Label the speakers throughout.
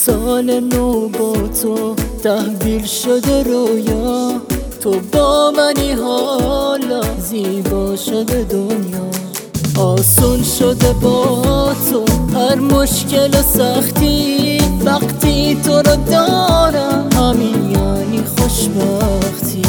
Speaker 1: سال نو با تو تحویل شده رویا، تو با منی حالا زیبا شده دنیا. آسون شده با تو هر مشکل و سختی، وقتی تو رو دارم همین یعنی خوشبختی.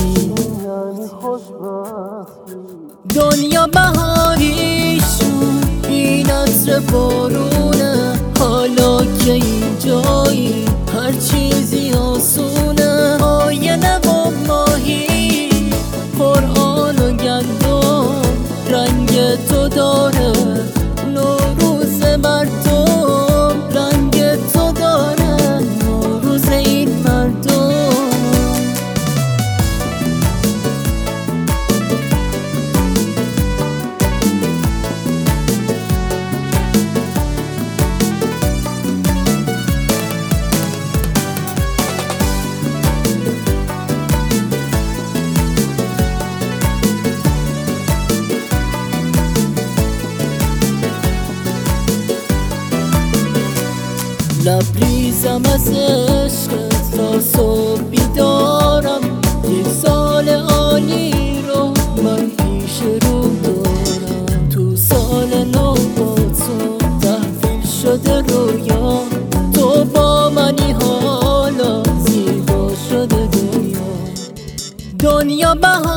Speaker 1: دنیا بهاری شد، این عطر بارونه، حالا که اینجایی هر چیزی آسونه. آینه و ماهی، قرآن و گندم، رنگ تو داره نوروز مردم، رنگ تو داره نوروز این مردم. لبریزم از عشقت تا صبح بیدارم، یک سال عالی رو من پیش رو دارم. تو سال نو با تو تحویل شده رویا، تو با منی حالا زیبا شده دنیا. دنیا